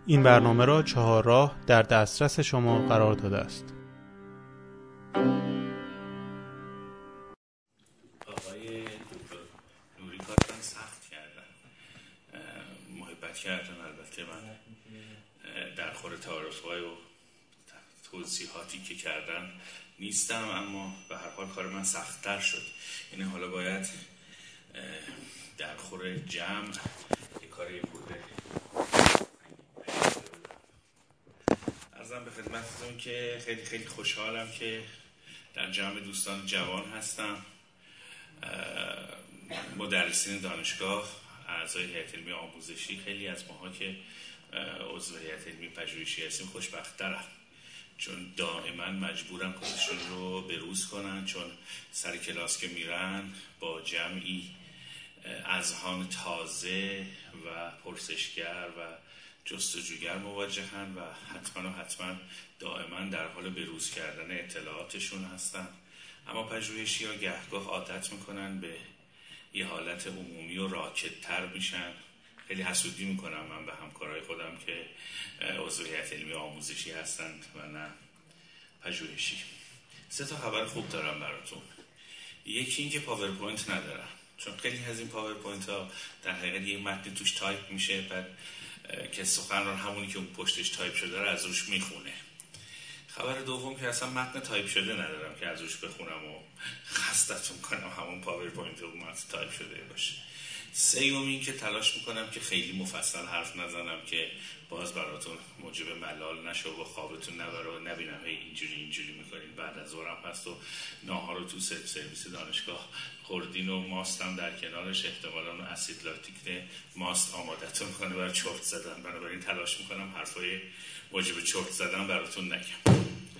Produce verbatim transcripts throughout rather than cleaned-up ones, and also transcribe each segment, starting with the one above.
این برنامه را چهارراه در دسترس شما قرار داده است. آقای دکتر نوری کارتان سخت کردن، محبت کردن. البته من در خور تعارف‌های و توضیحاتی که کردن نیستم، اما به هر حال کار من سخت‌تر شد. یعنی حالا باید در خور جمع یک کاری بوده. عرضم به خدمتتون که خیلی خیلی خوشحالم که در جمع دوستان جوان هستم، مدرسین دانشگاه، اعضای هیئت علمی آموزشی. خیلی از ماها که عضو هیئت علمی پژوهشی هستیم خوشبخت‌ترم، چون دائما مجبورن خودشون رو بروز کنن، چون سر کلاس که میرن با جمعی اذهان تازه و پرسشگر و جستجوگر مواجهن و حتما و حتما دائما در حال بروز کردن اطلاعاتشون هستن. اما پژوهشی ها گهگاه عادت میکنن به یه حالت عمومی و راکدتر میشن. خیلی حسودی میکنم من به همکارای خودم که عضو هیئت علمی آموزشی هستند و نه پژوهشی. سه تا خبر خوب دارم براتون. یکی این که پاورپوینت ندارم، چون خیلی از این پاورپوینت ها در حقیقت یه متن توش تایپ میشه، بعد که سخنران همونی که اون پشتش تایپ شده رو از روش میخونه. خبر دوم که اصلا متن تایپ شده ندارم که از روش بخونم و خستتون کنم همون پاورپوینت و متن تایپ شده باشه. سیوم این که تلاش میکنم که خیلی مفصل حرف نزنم که باز براتون موجب ملال نشه و خوابتون نبره و نبینم هی اینجوری اینجوری میکنین. بعد از ظهرم هست و ناهار رو تو سلف سرویس دانشگاه خوردین و ماستم در کنارش، احتمالاً اسید لاکتیک ماست آمادتون کنه برای چرت زدن. بنابراین تلاش میکنم حرفای موجب چرت زدن براتون نگم.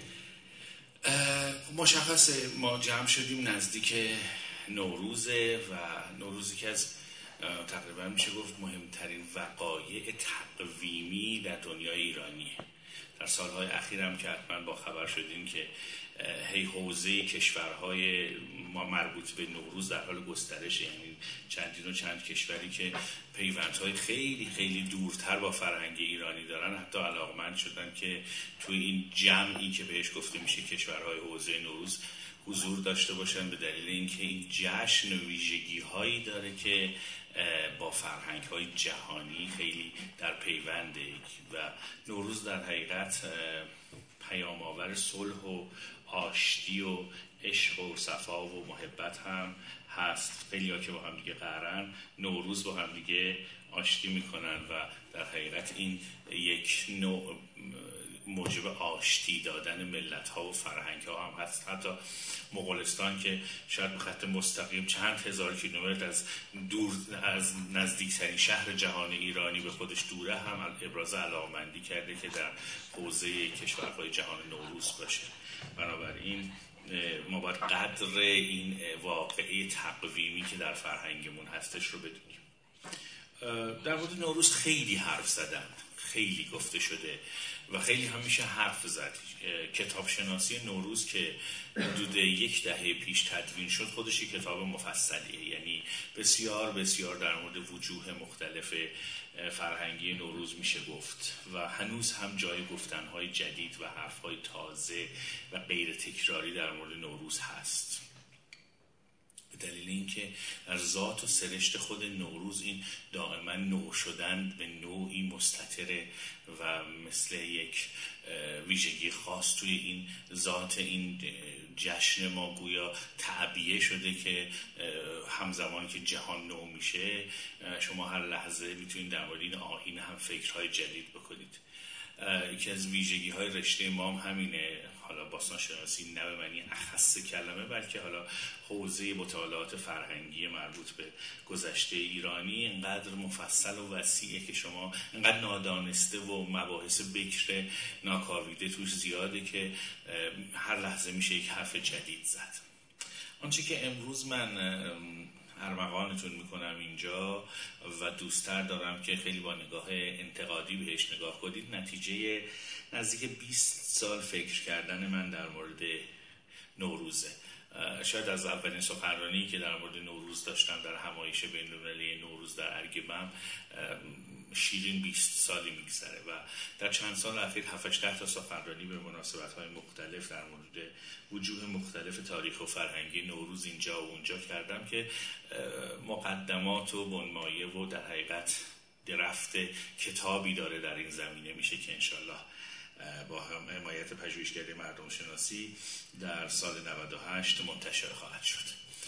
مشخصه ما جمع شدیم نزدیک نوروزه و نوروزی که از تقریبا میشه گفت مهمترین وقایع تقویمی در دنیای ایرانیه. در سالهای اخیرم که حتما با خبر شدین که هی حوزه کشورهای ما مربوط به نوروز در حال گسترش، یعنی چندین و چند کشوری که پیوندهای خیلی خیلی دورتر با فرهنگ ایرانی دارن حتی علاقمند شدن که توی این جمعی که بهش گفته میشه کشورهای حوزه نوروز حضور داشته باشن، به دلیل اینکه این جشن ویژگی هایی داره که با فرهنگ های جهانی خیلی در پیونده و نوروز در حقیقت پیام آور صلح و آشتی و عشق و صفا و محبت هم هست. خیلی ها که با هم دیگه قرن نوروز با هم دیگه آشتی میکنن و در حقیقت این یک نوع موجب آشتی دادن ملت ها و فرهنگ ها هم هست. حتی مغولستان که شاید به خط مستقیم چند هزار کیلومتر از دور از نزدیکترین شهر جهان ایرانی به خودش دوره هم ابراز علاقمندی کرده که در حوزه کشورهای جهان نوروز باشه. بنابراین ما باید قدر این واقعه تقویمی که در فرهنگمون هستش رو بدونیم. در مورد نوروز خیلی حرف زدن، خیلی گفته شده و خیلی همیشه حرف زد. کتاب شناسی نوروز که حدود یک دهه پیش تدوین شد خودش یک کتاب مفصلیه، یعنی بسیار بسیار در مورد وجوه مختلف فرهنگی نوروز میشه گفت و هنوز هم جای گفتنهای جدید و حرفهای تازه و غیر تکراری در مورد نوروز هست، به دلیل اینکه در ذات و سرشت خود نوروز این دائما نو شدن به نوعی مستتره و مثل یک ویژگی خاص توی این ذات این جشن ما گویا تعبیه شده که همزمان که جهان نو میشه شما هر لحظه میتونید در مورد این آیین هم فکرهای جدید بکنید. یکی از ویژگی های رشته ما هم همینه، حالا باستانشناسی نه به معنی اخص کلمه بلکه حالا حوزه مطالعات فرهنگی مربوط به گذشته ایرانی اینقدر مفصل و وسیعه که شما اینقدر نادانسته و مباحث بکر ناکاویده توش زیاده که هر لحظه میشه یک حرف جدید زد. آنچه که امروز من ارمغانتون میکنم اینجا و دوست‌تر دارم که خیلی با نگاه انتقادی بهش نگاه کنید، نتیجه نزدیک بیست سال فکر کردن من در مورد نوروزه. شاید از اولین سخنرانی که در مورد نوروز داشتم در همایش بین‌المللی نوروز در ارگبم شیرین بیست سالی میگذره و در چند سال اخیر هفت هشت تا سخنرانی به مناسبت‌های مختلف در مورد وجوه مختلف تاریخ و فرهنگی نوروز اینجا و اونجا کردم که مقدمات و بنمایه و در حقیقت درفت کتابی داره در این زمینه میشه که انشالله با هم حمایت پژوهشگری مردم شناسی در سال نود و هشت منتشر خواهد شد.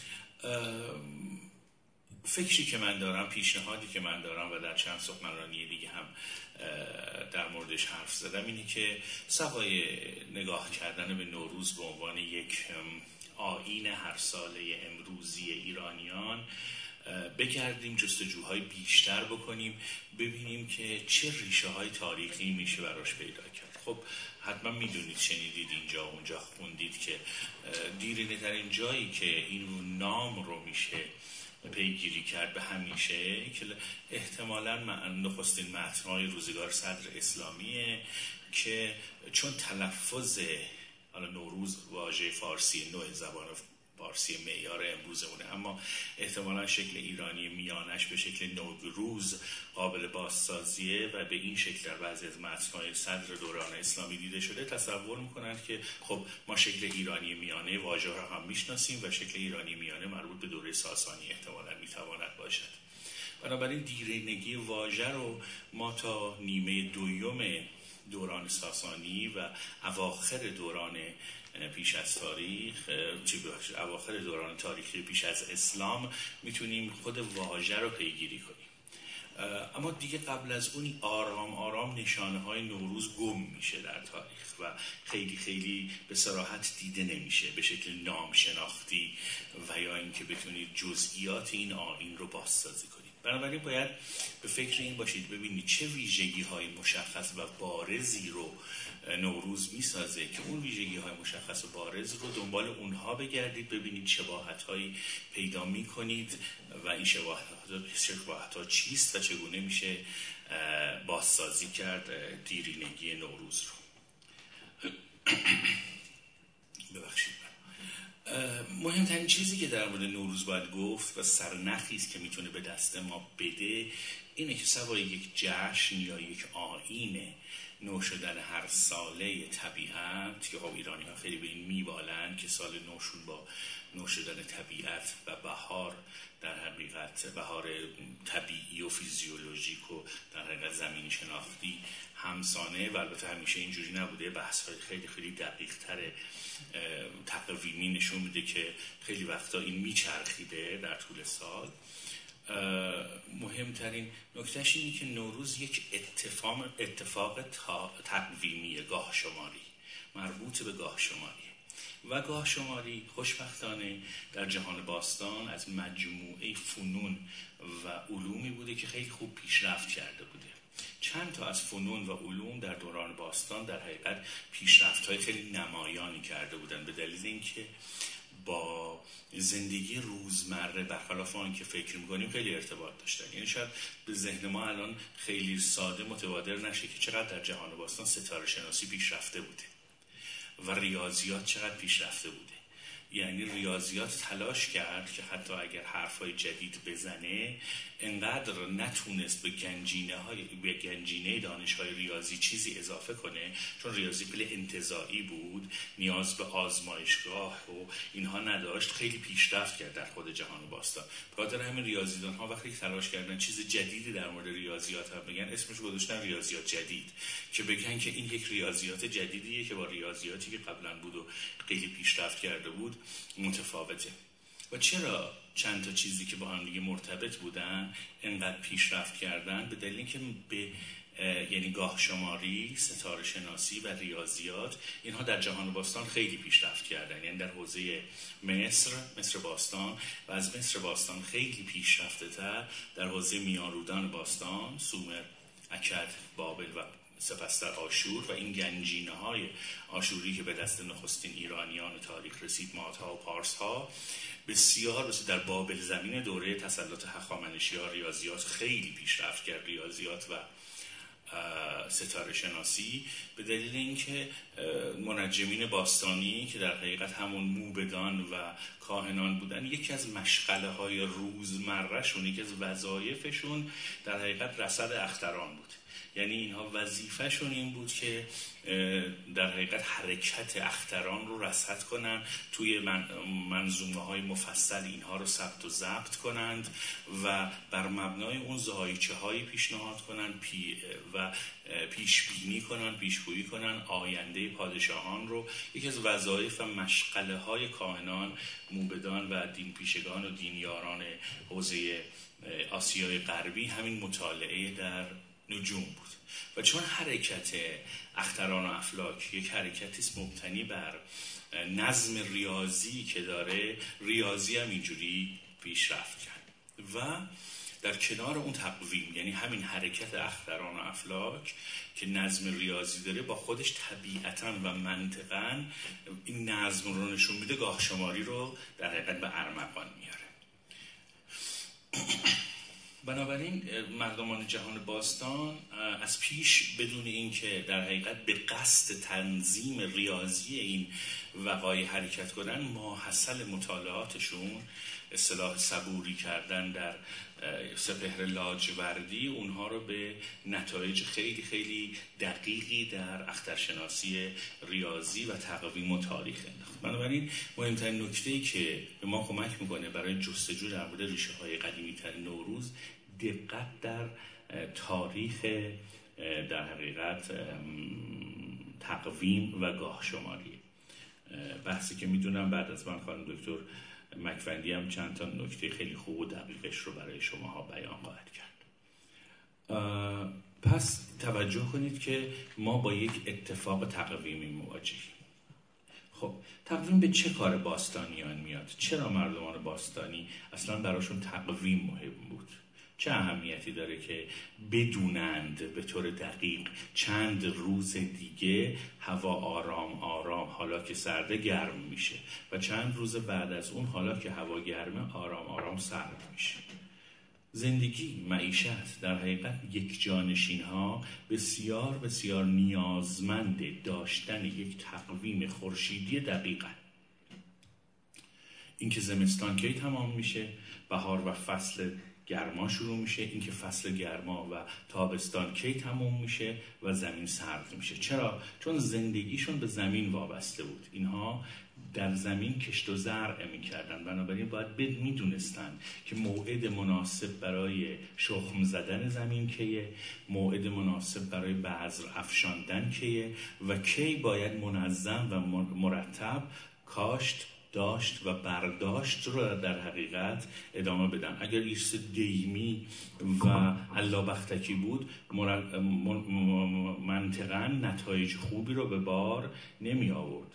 فکری که من دارم، پیشنهادی که من دارم و در چند سخنرانی دیگه هم در موردش حرف زدم اینه که سوای نگاه کردن به نوروز به عنوان یک آیین هر ساله امروزی ایرانیان بگردیم جستجوهای بیشتر بکنیم، ببینیم که چه ریشه های تاریخی میشه براش پیدا کرد. خب حتما میدونید، شنیدید، اینجا اونجا خوندید که دیرینه ترین جایی که این نام رو میشه پیگیری کرد به همیشه که احتمالاً نخستین متن‌های روزگار صدر اسلامیه که چون تلفظ حالا نوروز واژه فارسی نوع زبان فارسی معیار امروزمونه، اما احتمالاً شکل ایرانی میانش به شکل نوروز قابل بازسازیه و به این شکل در بعضی از متن‌های صدر دوران اسلامی دیده شده. تصور میکنند که خب ما شکل ایرانی میانه واژه را هم میشناسیم و شکل ایرانی میانه مربوط به دوره ساسانی احتمالاً میتواند باشد. بنابراین دیرینگی واژه رو ما تا نیمه دوم دوران ساسانی و اواخر دوران پیش از تاریخ، اواخر دوران تاریخی پیش از اسلام میتونیم خود واژه رو پیگیری کنیم. اما دیگه قبل از اون آرام آرام نشانه های نوروز گم میشه در تاریخ و خیلی خیلی به صراحت دیده نمیشه به شکل نام شناختی و یا اینکه بتونید جزئیات این آیین رو بازسازی کنید. بنابراین باید به فکر این باشید ببینید چه ویژگی های مشخص و بارزی رو نوروز میسازه که اون ویژگی های مشخص و بارز رو دنبال اونها بگردید، ببینید شباهت هایی پیدا میکنید و این شباهت ها چیست و چگونه میشه بازسازی کرد دیرینگی نوروز رو. ببخشید. مهمترین چیزی که در مورد نوروز باید گفت و سرنخی است که میتونه به دست ما بده اینه که سوای یک جشن یا یک آیین نو شدن هر ساله طبیعت که خب ایرانی ها خیلی به این میبالن که سال نوشون با نو شدن طبیعت و بهار در حقیقت بهار طبیعی و فیزیولوژیک و در حقیقت زمین شناختی همسانه و البته همیشه اینجوری نبوده. بحث های خیلی خیلی دقیق تر تقویمی نشون میده که خیلی وقتا این میچرخیده در طول سال. مهمترین نکتهش اینه که نوروز یک اتفاق اتفاق تقویمی گاه شماری مربوط به گاه شماری و گاه شماری خوشبختانه در جهان باستان از مجموعه فنون و علومی بوده که خیلی خوب پیشرفت کرده بوده. چند تا از فنون و علوم در دوران باستان در حقیقت پیشرفت‌های خیلی نمایانی کرده بودن به دلیل اینکه با زندگی روزمره برخلاف آن که فکر می‌کنیم خیلی ارتباط داشتن. یعنی شاید به ذهن ما الان خیلی ساده متبادر نشه که چقدر در جهان باستان ستاره شناسی پیشرفته بوده و ریاضیات چقدر پیشرفته بوده. یعنی ریاضیات تلاش کرد که حتی اگر حرفای جدید بزنه انقدر نتونست به گنجینه های به گنجینه دانش‌های ریاضی چیزی اضافه کنه، چون ریاضی پل انتزاعی بود، نیاز به آزمایشگاه و اینها نداشت، خیلی پیشرفت کرد در خود جهان باستان. بخاطر همین ریاضیدان‌ها وقتی تلاش کردن چیز جدیدی در مورد ریاضیات هم بگن اسمش گذاشتن ریاضیات جدید، که بگن که این یک ریاضیات جدیدیه که با ریاضیاتی که قبلا بود و خیلی پیشرفت کرده بود متفاوته. و چرا چند تا چیزی که با هم دیگه مرتبط بودن انقدر پیشرفت کردن؟ به دلیل اینکه به یعنی گاه شماری، ستاره شناسی و ریاضیات اینها در جهان باستان خیلی پیشرفت کردن. یعنی در حوزه مصر، مصر باستان و از مصر باستان خیلی پیشرفته تر در حوزه میانرودان باستان، سومر، اکد، بابل و سپس در آشور و این گنجینه های آشوری که به دست نخستین ایرانیان تاریخ رسید، مادها و پارس ها، بسیار بسیار در بابل زمین دوره تسلط هخامنشیان ریاضیات خیلی پیشرفت کرد. ریاضیات و ستاره شناسی، به دلیل اینکه منجمین باستانی که در حقیقت همون موبدان و کاهنان بودن، یکی از مشغله های روزمرهشون، یکی از وظایفشون در حقیقت رصد اختران بود. یعنی اینها وظیفهشون این بود که در حقیقت حرکت اختران رو رصد کنن، توی منظومه های مفصل اینها رو ثبت و ضبط کنند و بر مبنای اون ضایچه هایی پیشنهاد کنن پی و پیش بینی کنن، پیشگویی کنن آینده پادشاهان رو. یکی از وظایف و مشغله های کاهنان، موبدان و دین پیشگان و دینیاران حوزه آسیای غربی همین مطالعه در نجوم بود. و چون حرکت اختران و افلاک یک حرکتی است مبتنی بر نظم ریاضی که داره، ریاضی هم اینجوری پیشرفت کرد و در کنار اون تقویم، یعنی همین حرکت اختران و افلاک که نظم ریاضی داره، با خودش طبیعتاً و منطقاً این نظم رو نشون میده، گاه شماری رو در حقیقت به ارمغان میاره. بنابراین مردمان جهان باستان از پیش بدون اینکه در حقیقت به قصد تنظیم ریاضی این وقایع حرکت کنن، ماحصل مطالعاتشون اصطلاح صبوری کردن در سپهر لاجوردی اونها رو به نتایج خیلی خیلی دقیقی در اخترشناسی ریاضی و تقویم و تاریخ انداخت. بنابراین مهمترین نکته‌ای که به ما کمک میکنه برای جستجو در مورد ریشه های قدیمی تر نوروز، دقت در تاریخ در حقیقت تقویم و گاه شماری. بحثی که میدونم بعد از من خانم دکتر مکفندی هم چند تا نکته خیلی خوب و دقیقش رو برای شماها بیان خواهد کرد. پس توجه کنید که ما با یک اتفاق تقویمی مواجهیم. خب تقویم به چه کار باستانیان میاد؟ چرا مردمان باستانی اصلا براشون تقویم مهم بود؟ چه اهمیتی داره که بدونند به طور دقیق چند روز دیگه هوا آرام آرام، حالا که سرده گرم میشه، و چند روز بعد از اون حالا که هوا گرمه آرام آرام سرد میشه. زندگی، معیشت، در حقیقت یک جانشین ها بسیار بسیار نیازمند داشتن یک تقویم خورشیدی دقیقاً. اینکه زمستان کی تمام میشه، بهار و فصل گرما شروع میشه، اینکه فصل گرما و تابستان کی تموم میشه و زمین سرد میشه. چرا؟ چون زندگیشون به زمین وابسته بود. اینها در زمین کشت و زرع میکردن، بنابراین باید بد میدونستن که موعد مناسب برای شخم زدن زمین کیه، موعد مناسب برای بذر افشاندن کیه و کی باید منظم و مرتب کاشت، داشت و برداشت رو در حقیقت ادامه بدن. اگر ایرس دیمی و علابختکی بود، منطقاً نتایج خوبی رو به بار نمی آورد.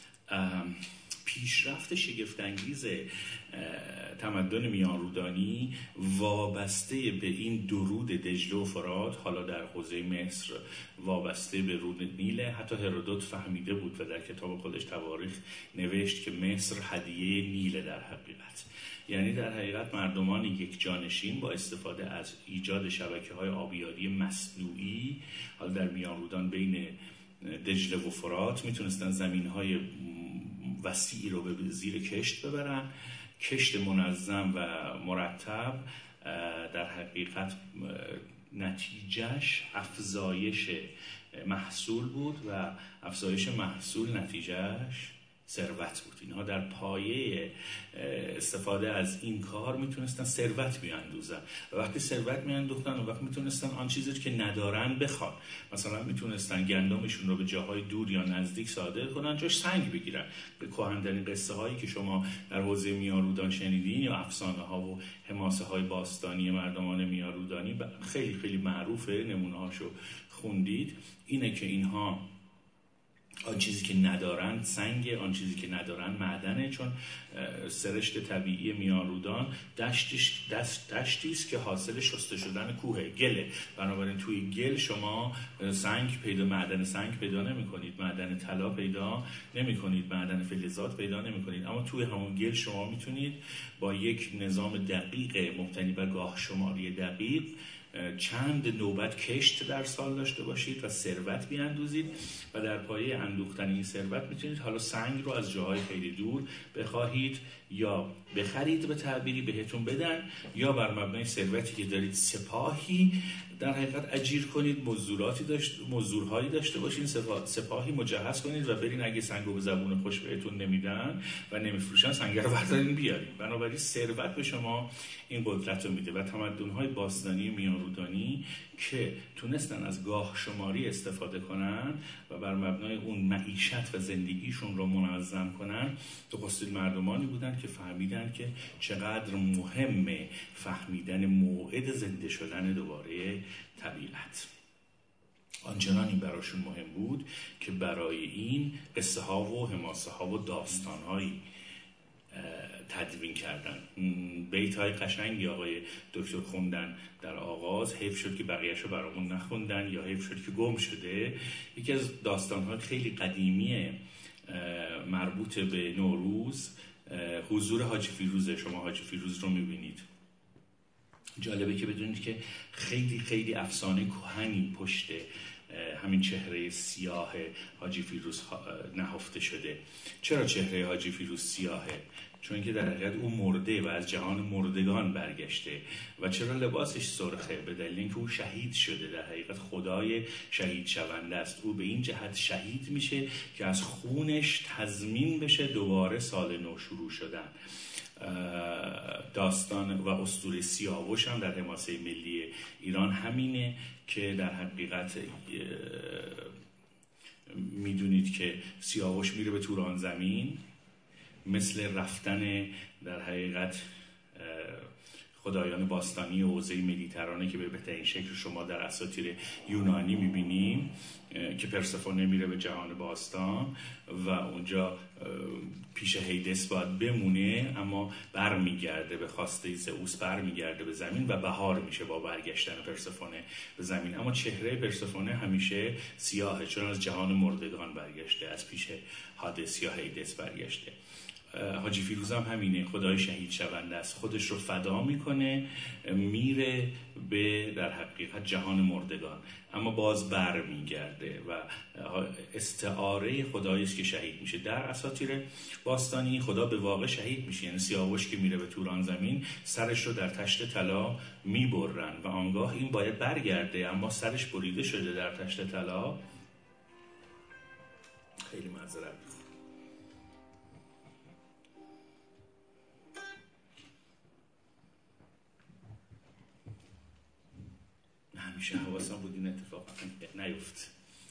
پیشرفت شگفت‌انگیز تمدن میانرودانی وابسته به این درود دجله و فرات، حالا در حوزه مصر وابسته به رود نیل. حتی هرودوت فهمیده بود و در کتاب خودش تواریخ نوشت که مصر هدیه نیل در حقیقت. یعنی در حقیقت مردمان یک جانشین با استفاده از ایجاد شبکه‌های آبیاری مصنوعی، حالا در میانرودان بین دجله و فرات، میتونستن زمین‌های وسیعی رو به زیر کشت ببرن. کشت منظم و مرتب در حقیقت نتیجهش افزایش محصول بود و افزایش محصول نتیجهش ثروت بود. اینها در پایه استفاده از این کار میتونستن ثروت بیاندوزن و وقتی ثروت میاندوختن و وقتی میتونستن آن چیزی که ندارن بخوان. مثلا میتونستن گندمشون رو به جاهای دور یا نزدیک صادر کنن، جاش سنگ بگیرن. به کهن‌ترین قصه هایی که شما در حوزه میانرودان شنیدین یا افسانه ها و حماسه های باستانی مردمان میانرودانی خیلی خیلی معروفه، نمونه هاشو خوندید، اینه که اینها آن چیزی که ندارن سنگه، آن چیزی که ندارن معدنه. چون سرشت طبیعی میانرودان دشتش دشت دشتی است که حاصل شسته شدن کوه، گله. بنابراین توی گل شما سنگ پیدا معدن سنگ پیدا نمی‌کنید، معدن طلا پیدا نمی‌کنید، معدن فلزات پیدا نمی‌کنید. اما توی همون گل شما میتونید با یک نظام دقیق مبتنی بر گاه شماری دقیق چند نوبت کشت در سال داشته باشید و ثروت بیاندوزید و در پایه اندوختن این ثروت میتونید حالا سنگ رو از جاهای خیلی دور بخواهید یا بخرید، به تعبیری بهتون بدن، یا بر مبنای ثروتی که دارید سپاهی در حقیقت اجیر کنید، مزدوراتی داشت مزدورهایی داشته باشین، سپاهی مجهز کنید و برین اگه سنگو به زبون خوش بهتون نمیدن و نمیفروشن سنگ رو بردارین بیارین. بنابراین ثروت به شما این قدرت رو میده و تمدن‌های باستانی میانرودانی که تونستن از گاه شماری استفاده کنن و بر مبنای اون معیشت و زندگیشون رو منظم کنن، نخستین مردمانی بودن که فهمیدن که چقدر مهمه فهمیدن موعد زنده شدن دوباره طبیعت. آنچنان این براشون مهم بود که برای این قصه ها و حماسه ها و داستان هایی تدوین کردن. بیت های قشنگی آقای دکتر خوندن در آغاز، حیف شد که بقیه‌شو برامون نخوندن یا حیف شد که گم شده. یکی از داستان های خیلی قدیمی مربوط به نوروز حضور حاجی فیروزه. شما حاجی فیروز رو میبینید. جالبه که بدونید که خیلی خیلی افسانه کهنی پشت همین چهره سیاه حاجی فیروز نهفته شده. چرا چهره حاجی فیروز سیاهه؟ چون که در حقیقت او مرده و از جهان مردگان برگشته. و چرا لباسش سرخه؟ به دلیل اینکه او شهید شده، در حقیقت خدای شهید شونده است. او به این جهت شهید میشه که از خونش تضمین بشه دوباره سال نو شروع شدن. داستان و اسطوره سیاوش هم در حماسه ملی ایران همینه که در حقیقت میدونید که سیاوش میره به توران زمین، مثل رفتن در حقیقت خدایان باستانی حوزه مدیترانه که به بهترین شکل شما در اساطیر یونانی میبینیم که پرسفونه میره به جهان باستان و اونجا پیش هیدس باید بمونه، اما بر میگرده به خواسته زئوس، بر میگرده به زمین و بهار میشه با برگشتن پرسفونه به زمین. اما چهره پرسفونه همیشه سیاهه، چون از جهان مردگان برگشته، از پیش هادس یا هیدس برگشته. حاجی فیروز هم همینه، خدای شهید شونده است، خودش رو فدا میکنه، میره به در حقیقت جهان مردگان، اما باز بر میگرده و استعاره خدایی است که شهید میشه. در اساطیر باستانی خدا به واقع شهید میشه، یعنی سیاوش که میره به توران زمین سرش رو در تشت طلا میبرن و آنگاه این باید برگرده، اما سرش بریده شده در تشت طلا. خیلی معذرت همیشه حواسم بود این اتفاق نیفت.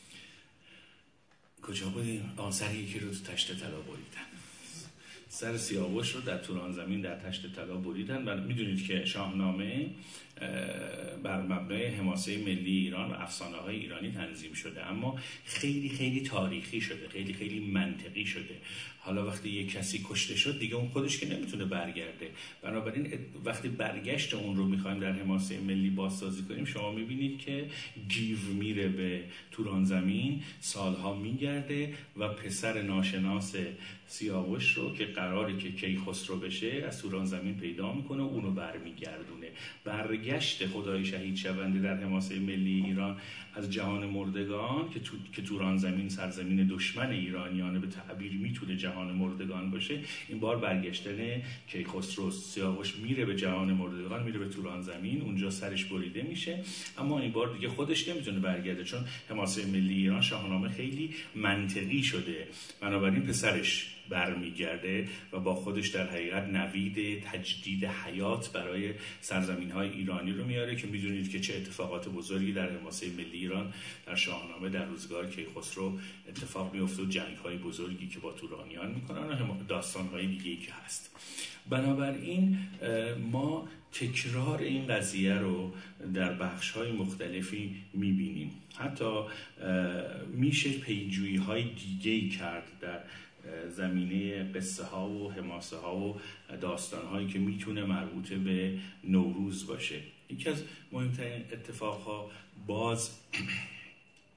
کجا بودیم؟ آن سر یکی رو تو تشت طلا بریدن، سر سیاوش رو در توران زمین در تشت طلا بریدن. و میدونید که شاهنامه بر مبنای حماسه ملی ایران و افسانه های ایرانی تنظیم شده، اما خیلی خیلی تاریخی شده، خیلی خیلی منطقی شده. حالا وقتی یک کسی کشته شد دیگه اون خودش که نمیتونه برگرده، بنابراین وقتی برگشت اون رو میخوایم در حماسه ملی بازسازی کنیم، شما میبینید که گیو میره به توران زمین، سالها میگرده و پسر ناشناس سیاوش رو که قراره که کیخسرو بشه از توران زمین پیدا میکنه و اونو برمیگردونه. برگشت خدای شهید شونده در حماسه ملی ایران از جهان مردگان که, تو... که توران زمین سرزمین دشمن ایرانیانه به تعبیر میتونه جهان مردگان باشه، این بار برگشتن کیخسرو. سیاوش میره به جهان مردگان، میره به توران زمین، اونجا سرش بریده میشه، اما این بار دیگه خودش نمیتونه برگرده، چون حماسه ملی ایران شاهنامه خیلی منطقی شده، بنابراین پسرش برمیگرده و با خودش در حقیقت نوید تجدید حیات برای سرزمین‌های ایرانی رو میاره که میدونید که چه اتفاقات بزرگی در حماسه ملی ایران در شاهنامه در روزگار کیخسرو اتفاق میفته و جنگ‌های بزرگی که با تورانیان میکنن و داستان‌های دیگه‌ای که هست. بنابراین ما تکرار این قضیه رو در بخش‌های مختلفی میبینیم. حتی میشه پیجویی‌های دیگه‌ای کرد در زمینه قصه ها و حماسه ها و داستان هایی که میتونه مربوط به نوروز باشه. یکی از مهمترین اتفاق ها باز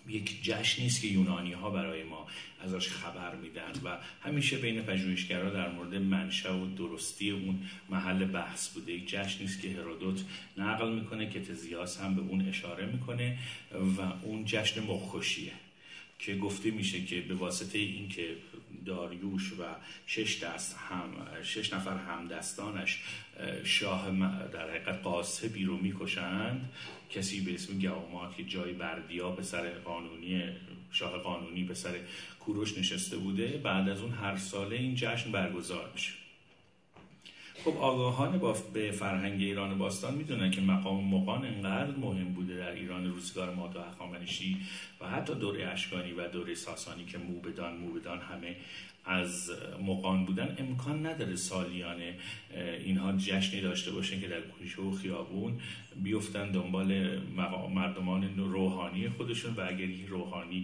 یک جشنی است که یونانی ها برای ما ازش خبر میدن و همیشه بین پژوهشگرا در مورد منشأ و درستی اون محل بحث بوده. یک جشنی است که هرودوت نقل میکنه که تزیاس هم به اون اشاره میکنه و اون جشن مخ‌کشیه که گفته میشه که به واسطه اینکه داریوش و شش دست هم شش نفر همدستانش شاه در حقیقت قاسبی رو میکشند، کسی به اسم گئومات که جای بردیا به سر قانونی شاه قانونی به سر کوروش نشسته بوده، بعد از اون هر ساله این جشن برگزار میشه. خب آگاهان با به فرهنگ ایران باستان میدونن که مقام مغان انقدر مهم بوده در ایران روزگار مادا هخامنشی و حتی دوره اشکانی و دوره ساسانی که موبدان موبدان همه از مغان بودن، امکان نداره سالیانه اینها جشنی داشته باشن که در کوچه و خیابون بیفتن دنبال مردمان روحانی خودشون و اگر این روحانی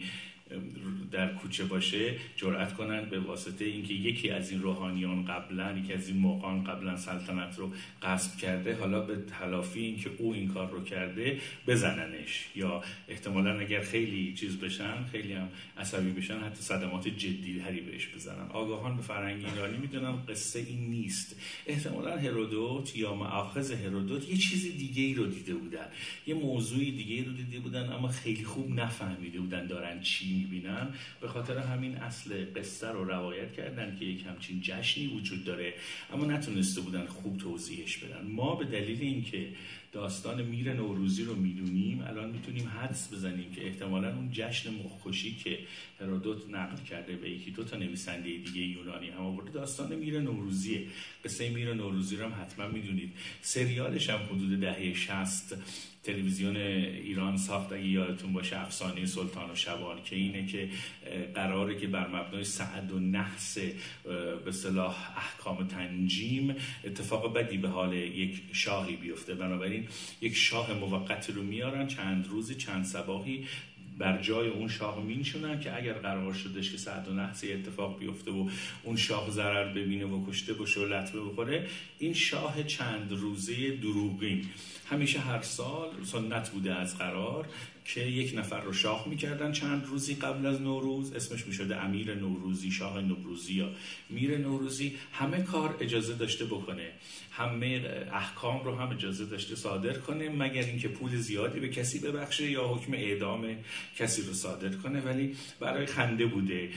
در کوچه باشه جرأت کنند به واسطه اینکه یکی از این روحانیان قبلا یکی از این مغان قبلا سلطنت رو غصب کرده، حالا به تلافی اینکه او این کار رو کرده بزننش، یا احتمالاً اگر خیلی چیز بشن خیلی هم عصبی بشن حتی صدمات جدی تری بهش بزنن. آگاهان به فرهنگ ایرانی میدونن قصه این نیست. احتمالاً هرودوت یا مآخذ هرودوت یه چیز دیگه ای رو دیده بودن، یه موضوعی دیگه ای رو دیده بودن اما خیلی خوب نفهمیده بودن دارن چی میبینن. به خاطر همین اصل قصه رو روایت کردن که یک همچین جشنی وجود داره اما نتونسته بودن خوب توضیحش بدن. ما به دلیل اینکه داستان میر نوروزی رو میدونیم الان میتونیم حدس بزنیم که احتمالاً اون جشن مخ‌کشی که هرودوت نقل کرده و یکی دو تا نویسنده دیگه یونانی هم آورده داستان میر نوروزیه. قصه میر نوروزی رو هم حتما میدونید، سریالش هم حدود دهه شصت تلویزیون ایران ساخت اگه یادتون باشه، افسانه سلطان و شبان، که اینه که قراره که بر مبنای سعد و نحس به اصطلاح احکام تنجیم اتفاق بدی به حال یک شاهی بیفته، بنابراین یک شاه موقت رو میارن چند روزی چند صباحی بر جای اون شاه مینشونن که اگر قرار شدش که سعد و نحس اتفاق بیفته و اون شاه ضرر ببینه و کشته بشه و لطمه بخوره، این شاه چند روزه دروغین همیشه هر سال سنت بوده از قرار که یک نفر رو شاه میکردن چند روزی قبل از نوروز، اسمش میشده امیر نوروزی، شاه نوروزی یا میر نوروزی. همه کار اجازه داشته بکنه، همه احکام رو هم اجازه داشته صادر کنه مگر اینکه پول زیادی به کسی ببخشه یا حکم اعدام کسی رو صادر کنه، ولی برای خنده بوده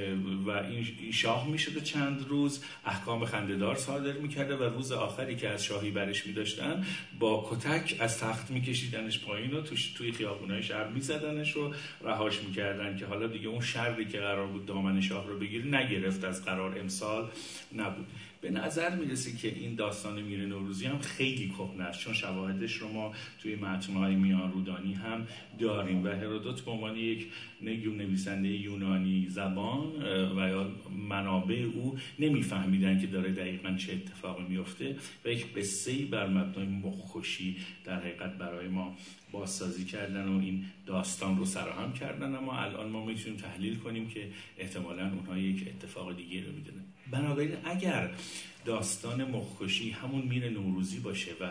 و این شاه میشده چند روز احکام خنده‌دار صادر میکرده و روز آخری که از شاهی برش میداشتن با کتک از تخت میکشیدنش پایین و توش توی خیابونای شهر میزدنش و رهاش میکردن که حالا دیگه اون شری که قرار بود دامن شاه رو بگیره نگرفت، از قرار امسال نبود. به نظر میرسه که این داستان میر نوروزی هم خیلی کهنه است، چون شواهدش رو ما توی متن‌های میان رودانی هم داریم و هرودوت به عنوان یک نویسنده یونانی زبان و یا منابع او نمیفهمیدن که داره دقیقاً چه اتفاقی میفته و یک قصه‌ای بر مبنای مخ‌کشی در حقیقت برای ما بازسازی کردن و این داستان رو سرهم کردن. اما الان ما میتونیم تحلیل کنیم که احتمالاً اونها یک اتفاق دیگه رو میدونن. بنابراین اگر داستان مخ‌کشی همون میر نوروزی باشه و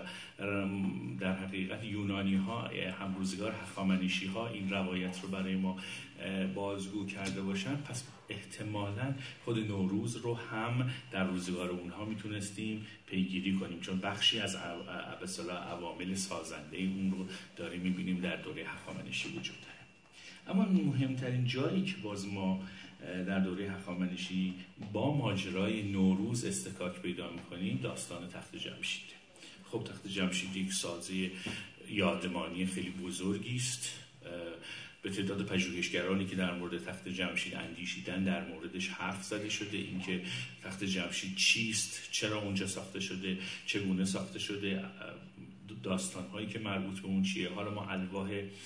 در حقیقت یونانی ها هم روزگار هخامنشی ها این روایت رو برای ما بازگو کرده باشن، پس احتمالاً خود نوروز رو هم در روزگار اونها میتونستیم پیگیری کنیم، چون بخشی از به اصطلاح عوامل سازنده اون رو داریم میبینیم در دوره هخامنشی وجود داره. اما مهمترین جایی که باز ما در دوره هخامنشی با ماجرای نوروز استکاک پیدا میکنیم داستان تخت جمشید. خب تخت جمشید یک سازه یادمانی خیلی بزرگی است. به تعداد پژوهشگرانی که در مورد تخت جمشید اندیشیدن در موردش حرف زده شده، اینکه تخت جمشید چیست، چرا اونجا ساخته شده، چگونه ساخته شده، داستان‌هایی که مربوط به اون چیه. حالا ما الواح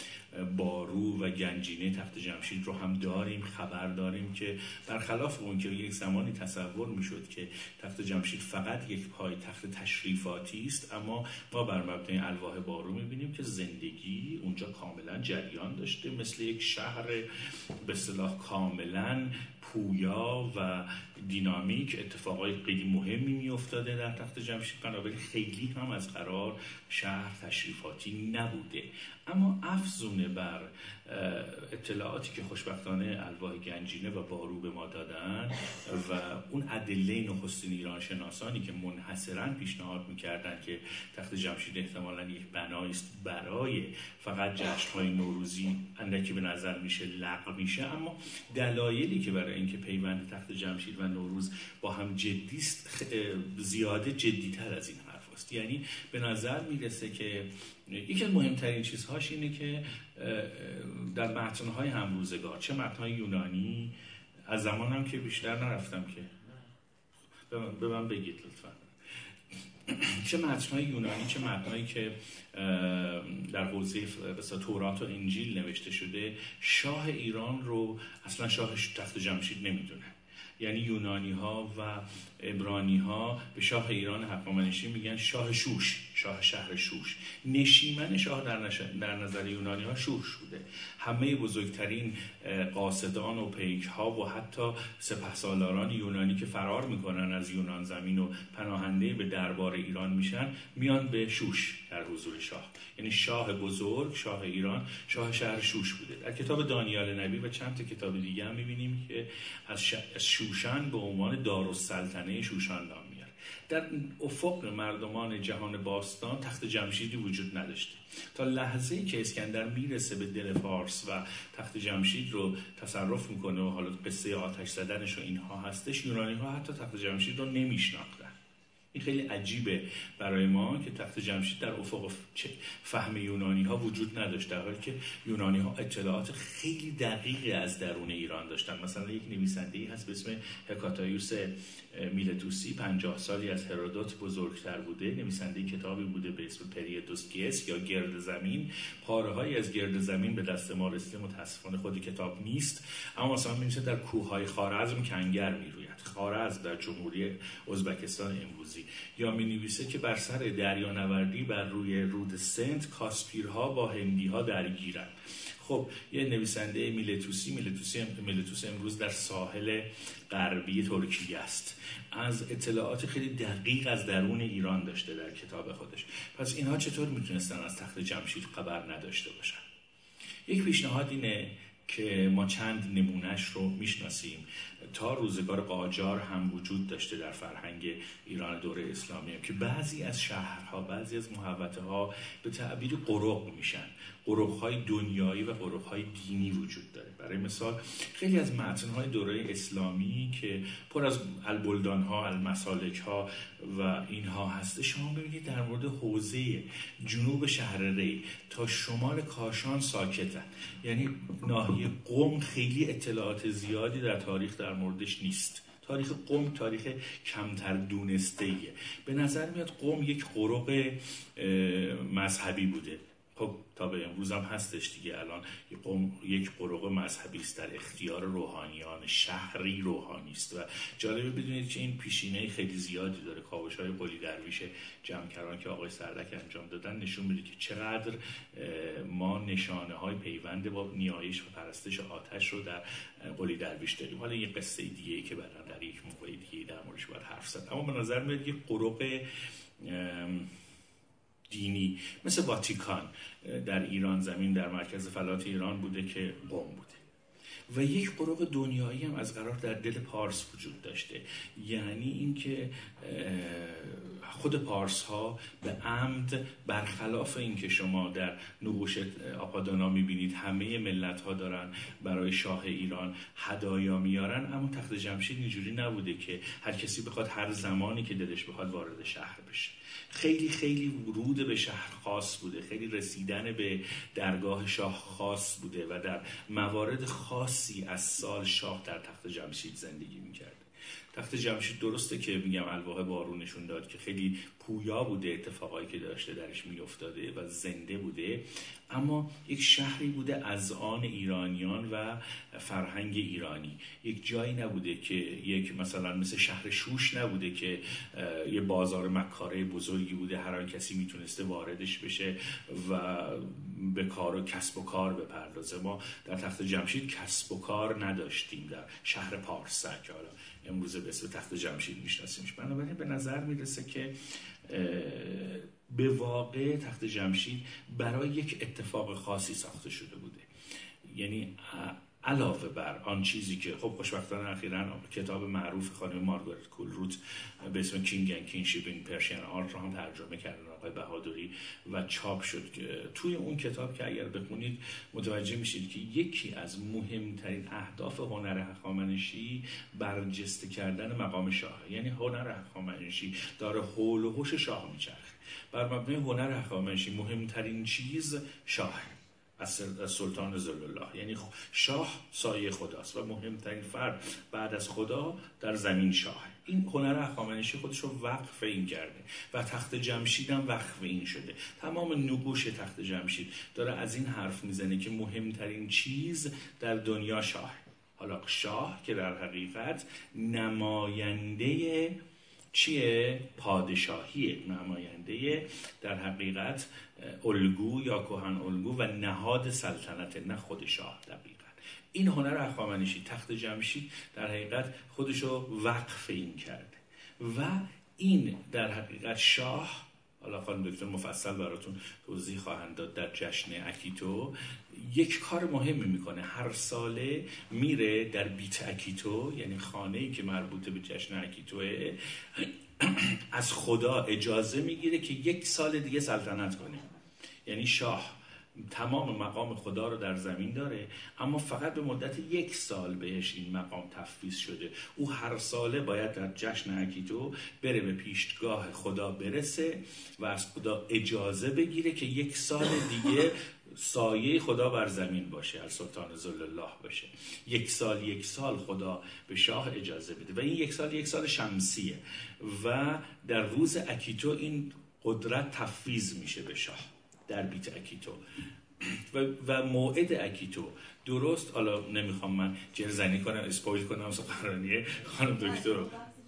بارو و گنجینه تخت جمشید رو هم داریم، خبر داریم که برخلاف اون که یک زمانی تصور میشد که تخت جمشید فقط یک پای تخت تشریفاتی است، اما ما بر مبنای الواح بارو میبینیم که زندگی اونجا کاملا جریان داشته، مثل یک شهر به اصطلاح کاملا پویا و دینامیک اتفاقای خیلی مهمی میافتاده در تخت جمشید. بنابراین خیلی هم از قرار شهر تشریفاتی نبوده، اما افزونه بر اطلاعاتی که خوشبختانه الواح گنجینه و بارو به ما دادن و اون ادله نخستین ایران شناسانی که منحصراً پیشنهاد میکردن که تخت جمشید احتمالاً یک بنایی است برای فقط جشن‌های نوروزی، اندکی به نظر میشه لغو میشه، اما دلایلی که برای اینکه پیوند تخت جمشید و نوروز با هم جدی است زیاده جدی‌تر از این حرف است. یعنی به نظر میرسه که یکی از مهمترین چیزهاش اینه که در متن‌های همروزگار، چه متن‌های یونانی، از زمانم که بیشتر نرفتم که به من بگید لطفاً، چه متن‌های یونانی چه متن‌هایی که در حوزه مثلا تورات و انجیل نوشته شده، شاه ایران رو اصلا شاه تخت جمشید نمیدونن. یعنی یونانی ها و عبرانی ها به شاه ایران هخامنشی میگن شاه شوش، شاه شهر شوش. نشیمن شاه در, نش... در نظر یونانی ها شوش بوده. همه بزرگترین قاصدان و پیک ها و حتی سپهسالاران یونانی که فرار میکنن از یونان زمین و پناهنده به دربار ایران میشن، میان به شوش در حضور شاه. یعنی شاه بزرگ، شاه ایران، شاه شهر شوش بوده. در کتاب دانیال نبی و چند تا کتاب دیگه هم میبینیم که از, ش... از شوشن به عنوان دارالسلطنه شوشان نام میاره. در افق مردمان جهان باستان تخت جمشیدی وجود نداشته تا لحظه‌ای که اسکندر میرسه به دل فارس و تخت جمشید رو تصرف میکنه و حالا قصه آتش زدنش و اینها هستش، یونانی ها حتی تخت جمشید رو نمیشناختن. این خیلی عجیبه برای ما که تخت جمشید در افق فهم یونانی ها وجود نداشت، در حالی که یونانی ها اطلاعات خیلی دقیقی از درون ایران داشتن. مثلا یک نویسنده‌ای هست به اسم هکاتایوس میلتوسی، پنجاه سالی از هرودوت بزرگتر بوده، نویسنده کتابی بوده به اسم پریدوسکیس یا گرد زمین. پاره‌هایی از گرد زمین به دست ما رسیده، متاسفانه خود کتاب نیست، اما مثلا می‌نویسه در کوه‌های خوارزم کنگر می‌روید، خوارزم در جمهوری ازبکستان امروزی، یا می‌نویسه که بر سر دریانوردی بر روی رود سند کاسپیرها با هندی‌ها درگیرند. خب یه نویسنده میلتوسی میلتوسی میلتوس امروز در ساحل غربی ترکیه است، از اطلاعات خیلی دقیق از درون ایران داشته در کتاب خودش. پس اینها چطور میتونستن از تخت جمشید خبر نداشته باشن؟ یک پیشنهاد اینه که ما چند نمونهش رو میشناسیم، تا روزگار قاجار هم وجود داشته در فرهنگ ایران دوره اسلامی، که بعضی از شهرها، بعضی از محوطه ها به تعبیر قرق میشن. قرق های دنیایی و قرق های دینی وجود داره. برای مثال خیلی از متن های دوره اسلامی که پر از البلدان ها، المسالک ها و اینها هسته، شما ببینید در مورد حوزه جنوب شهر ری تا شمال کاشان ساکتن. یعنی ناحیه قم خیلی اطلاعات زیادی در تاریخ در موردش نیست. تاریخ قم تاریخ کمتر دونسته‌ایه. به نظر میاد قم یک قرق مذهبی بوده. خب تا به امروز هم هستش دیگه. الان قم یک قرق مذهبی است در اختیار روحانیان، شهری روحانی است. و جالبه بدونید که این پیشینه خیلی زیادی داره. کاوش‌های قلی درویش جمکران که آقای سردک انجام دادن نشون میده که چقدر ما نشانه‌های پیوند با نیایش و پرستش آتش رو در قلی درویش داریم. حالا یه قصه دیگه‌ای که بعداً در یک موقع دیگه در موردش باید حرف زد. اما به نظر میاد یک قرق دینی مثل واتیکان در ایران زمین در مرکز فلات ایران بوده که قم بوده. و یک قرق دنیایی هم از قرار در دل پارس وجود داشته. یعنی اینکه خود پارس ها به عمد، برخلاف اینکه شما در نقوش آپادانا میبینید همه ملت ها دارن برای شاه ایران هدایا میارن، اما تخت جمشید اینجوری نبوده که هر کسی بخواد هر زمانی که دلش بخواد وارد شهر بشه. خیلی خیلی ورود به شهر خاص بوده، خیلی رسیدن به درگاه شاه خاص بوده و در موارد خاصی از سال شاه در تخت جمشید زندگی میکرد. تخت جمشید درسته که میگم الواح بارو نشون داد که خیلی پویا بوده، اتفاقایی که داشته درش میافتاده و زنده بوده، اما یک شهری بوده از آن ایرانیان و فرهنگ ایرانی. یک جایی نبوده که یک مثلا مثل شهر شوش نبوده که یه بازار مکاره بزرگی بوده، هر کسی میتونسته واردش بشه و به کار و کسب و کار بپردازه. ما در تخت جمشید کسب و کار نداشتیم در شهر پارسا که حالا امروز به اسم تخت جمشید میشناسیمش. بنابراین به نظر میرسه که به واقع تخت جمشید برای یک اتفاق خاصی ساخته شده بوده. یعنی علاوه بر آن چیزی که خب خوشبختانه اخیراً کتاب معروف خانم مارگارت کولروت به اسم کینگ اند کینگشیپ این پرشین آرت رو هم ترجمه کردن آقای بهادری و چاپ شد. توی اون کتاب که اگر بخونید متوجه میشید که یکی از مهمترین اهداف هنر هخامنشی برجسته کردن مقام شاه، یعنی هنر هخامنشی داره حول و حوش شاه میچرخه. بر مبنای هنر هخامنشی مهمترین چیز شاه، از سلطان ذوالله، یعنی شاه سایه خداست و مهمترین فرد بعد از خدا در زمین شاه. این هنر هخامنشی خودش رو وقف این کرده و تخت جمشید هم وقف این شده. تمام نقوش تخت جمشید داره از این حرف میزنه که مهمترین چیز در دنیا شاه. حالا شاه که در حقیقت نماینده چیه؟ پادشاهیه، نماینده در حقیقت الگو یا کهن الگو و نهاد سلطنت، نه خود شاه. دقیقا این هنر هخامنشی تخت جمشید در حقیقت خودشو وقف این کرده و این در حقیقت شاه، حالا خانم دکتر مفصل براتون توضیح خواهند داد، در جشن اکیتو یک کار مهمی میکنه. هر ساله میره در بیت اکیتو، یعنی خانه‌ای که مربوطه به جشن اکیتوه، از خدا اجازه میگیره که یک سال دیگه سلطنت کنه. یعنی شاه تمام مقام خدا رو در زمین داره، اما فقط به مدت یک سال بهش این مقام تفویض شده. او هر ساله باید در جشن اکیتو بره به پیشگاه خدا برسه و از خدا اجازه بگیره که یک سال دیگه سایه خدا بر زمین باشه، از سلطان ذوالله باشه. یک سال یک سال خدا به شاه اجازه بده و این یک سال یک سال شمسیه و در روز اکیتو این قدرت تفویض میشه به شاه در بیت اکیتو و, و موعد اکیتو درست، حالا نمیخوام من جرزنی کنم اسپویل کنم سخنرانی خانم دکتر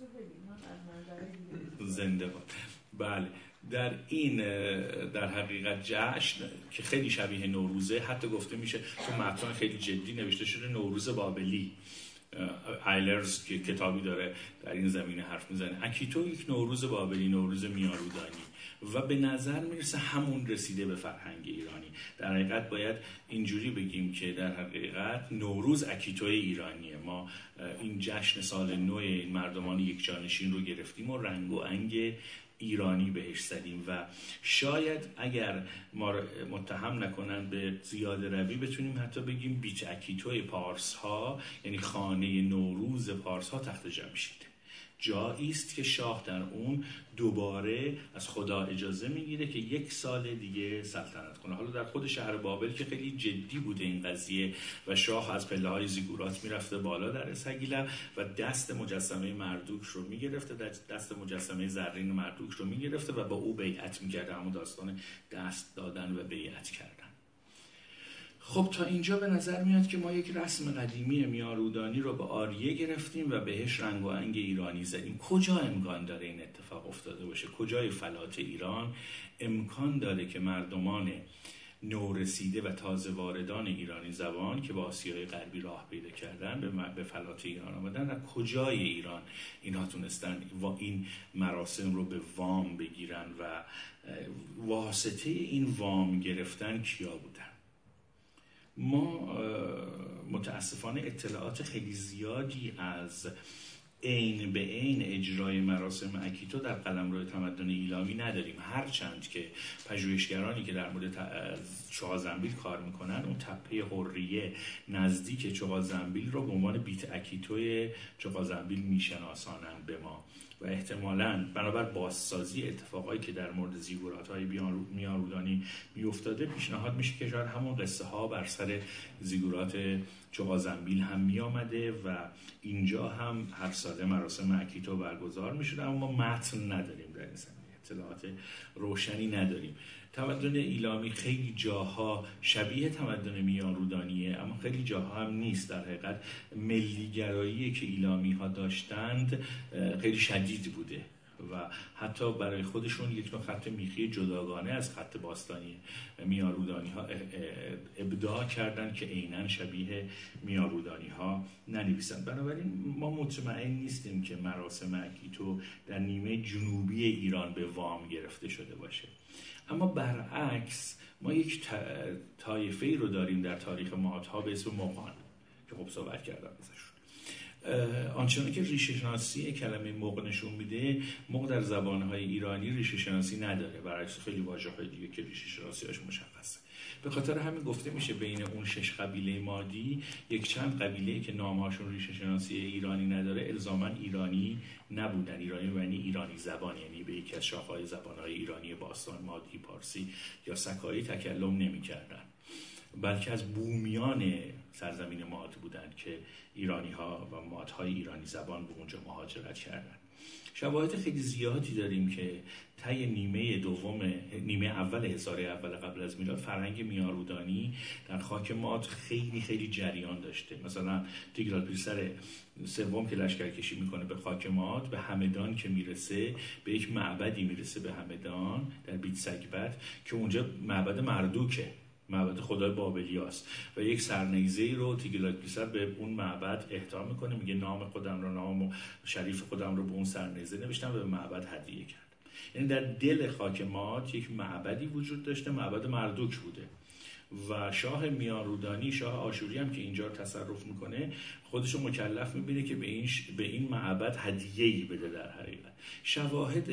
زنده باد. بله، در این در حقیقت جشن که خیلی شبیه نوروزه، حتی گفته میشه تو متن خیلی جدی نوشته شده نوروز بابلی. ایلرز که کتابی داره در این زمینه حرف میزنه. اکیتو یک نوروز بابلی، نوروز میارودانی و به نظر میرسه همون رسیده به فرهنگ ایرانی. در حقیقت باید اینجوری بگیم که در حقیقت نوروز اکیتوی ایرانیه. ما این جشن سال نو مردمان یک جانشین رو گرفتیم و رنگ و انگ ایرانی بهش زدیم و شاید اگر ما متهم نکنن به زیاده روی بتونیم حتی بگیم بیت اکیتوی پارس ها، یعنی خانه نوروز پارس ها تخت جمشید. جایی است که شاه در اون دوباره از خدا اجازه میگیره که یک سال دیگه سلطنت کنه. حالا در خود شهر بابل که خیلی جدی بوده این قضیه و شاه از پله های زیگورات میرفته بالا در اسگیلم و دست مجسمه مردوک رو میگرفته، دست مجسمه زرین مردوک رو میگرفته و با او بیعت میکرده. همون داستان دست دادن و بیعت کردن. خب تا اینجا به نظر میاد که ما یک رسم قدیمی میارودانی رو به آریه گرفتیم و بهش رنگ و انگ ایرانی زدیم. کجا امکان داره این اتفاق افتاده باشه؟ کجای فلات ایران امکان داره که مردمان نورسیده و تازه واردان ایرانی زبان که با آسیای غربی راه پیدا کردن به فلات ایران آمدن، و کجای ایران اینها تونستن و این مراسم رو به وام بگیرن و واسطه این وام گرفتن کیا بودن؟ ما متاسفانه اطلاعات خیلی زیادی از عین به عین اجرای مراسم اکیتو در قلمرو تمدن ایلامی نداریم، هرچند که پژوهشگرانی که در مورد چغازنبیل کار میکنن اون تپه حریه نزدیک چغازنبیل رو به عنوان بیت اکیتوی چغازنبیل میشناسانند به ما و احتمالاً بنابر بازسازی اتفاقایی که در مورد زیگورات‌های میارودانی میافتاده پیشنهاد میشه که شاید همون قصه ها بر سر زیگورات چغازنبیل هم میامده و اینجا هم هر ساله مراسم اکیتو برگزار میشده، اما متن نداریم در این زمینه، اطلاعات روشنی نداریم. تمدن ایلامی خیلی جاها شبیه تمدن میارودانیه اما خیلی جاها هم نیست. در حقیقت ملیگرایی که ایلامی ها داشتند خیلی شدید بوده و حتی برای خودشون یک نوع خط میخی جداگانه از خط باستانی میارودانی ها ابداع کردن که عیناً شبیه میارودانی ها ننویسند. بنابراین ما مطمئن نیستیم که مراسم اکیتو در نیمه جنوبی ایران به وام گرفته شده باشه. اما برعکس ما یک طایفه‌ای رو داریم در تاریخ مادها به اسم مغان که خب صحبت کردم ازشون. آنچنان که ریشه شناسی کلمه مغ نشون میده، مغ در زبانهای ایرانی ریشه شناسی نداره، برعکس خیلی واژه‌های دیگه که ریشه شناسی‌اش مشخصه. به خاطر همین گفته میشه بین اون شش قبیله مادی یک چند قبیله که نامهاشون ریشه شناسی ایرانی نداره الزاما ایرانی نبودن. ایرانی یعنی ایرانی زبان، یعنی به یکی از شاخه‌های زبان‌های ایرانی باستان مادی، پارسی یا سکایی تکلم نمی‌کردن، بلکه از بومیان سرزمین ماد بودند که ایرانی‌ها و مادهای ایرانی زبان به اونجا مهاجرت کردند. شواهد خیلی زیادی داریم که طی نیمه دوم نیمه اول هزاره اول قبل از میلاد فرهنگ میارودانی در خاک ماد خیلی خیلی جریان داشته. مثلا تیگرالپیلسر سوم که لشکرکشی میکنه به خاک ماد، به همدان که میرسه، به یک معبدی میرسه به همدان در بیتسکبت که اونجا معبد مردوکه، معبد خدای بابلیاست، و یک سرنیزه‌ای رو تیگرالپیلسر به اون معبد اهدا میکنه، میگه نام خودم رو، نام شریف خودم رو به اون سرنیزه نوشتم و به معبد هدیه کردم. یعنی در دل خاک ماد یک معبدی وجود داشته، معبد مردوک بوده و شاه میارودانی، شاه آشوری هم که اینجا تصرف میکنه، خودش رو مکلف میبینه که به این ش... به این معبد هدیه‌ای بده. در حقیقت شواهد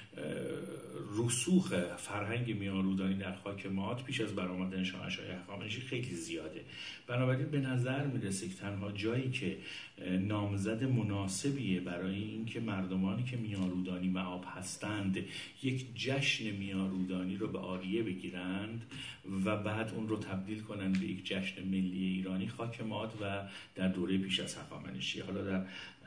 رسوخ فرهنگ میارودانی در خاک ماد پیش از برآمدن شاهنشاهی هخامنشی خیلی زیاده. بنابراین به نظر میرسه که تنها جایی که نامزد مناسبیه برای اینکه مردمانی که میارودانی معاب هستند یک جشن میارودانی رو به آریه بگیرند و بعد اون رو تبدیل کنند به یک جشن ملی ایرانی، خاک ماد و در دوره پیش از هخامنشی. حالا در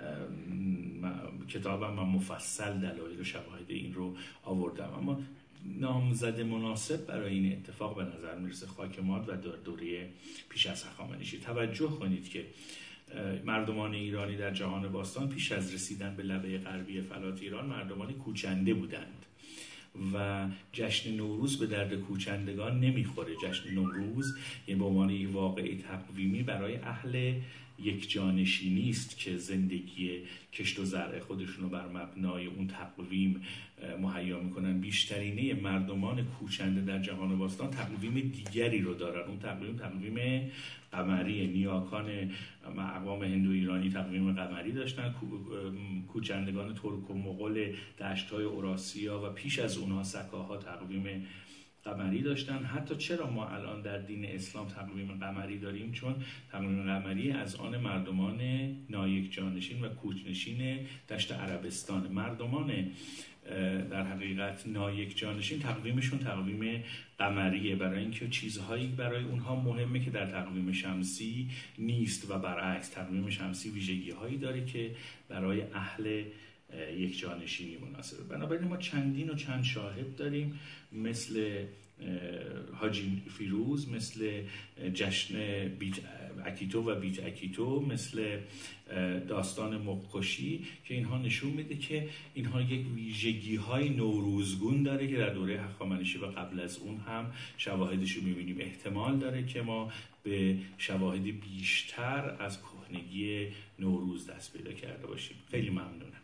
کتابم من مفصل دلایل و شواهد این رو آوردم، اما نامزد مناسب برای این اتفاق به نظر میرسه خاک ماد و در دوره پیش از هخامنشی. توجه کنید که مردمان ایرانی در جهان باستان پیش از رسیدن به لبه غربی فلات ایران مردمانی کوچنده بودند و جشن نوروز به درد کوچندگان نمیخوره. جشن نوروز یه به عنوان یک واقعه تقویمی برای اهل یک جانشینی است که زندگی کشت و زرع خودشون رو بر مبنای اون تقویم مهیا میکنن. بیشترینه مردمان کوچنده در جهان باستان تقویم دیگری رو دارن. اون تقویم تقویم قمری. نیاکان اقوام هندو ایرانی تقویم قمری داشتن، کوچندگان ترک و مغول دشت‌های اوراسیا و پیش از اونها سکاها تقویم قمری داشتن. حتی چرا ما الان در دین اسلام تقویم قمری داریم؟ چون تقویم قمری از آن مردمان نایک جانشین و کوچنشین دشت عربستان. مردمان در حقیقت نایک جانشین تقویمشون تقویم قمریه، برای اینکه چیزهایی برای اونها مهمه که در تقویم شمسی نیست و برعکس. تقویم شمسی ویژگی هایی داره که برای اهل یک جانشینی مناسبه. بنابراین ما چندین و چند شاهد داریم، مثل حاجی فیروز، مثل جشن بیت اکیتو و بیت اکیتو، مثل داستان مغکشی که اینها نشون میده که اینها یک ویژگی های نوروزگون داره که در دوره هخامنشی و قبل از اون هم شواهدش رو میبینیم. احتمال داره که ما به شواهد بیشتر از کهنگی نوروز دست پیدا کرده باشیم. خیلی ممنونم.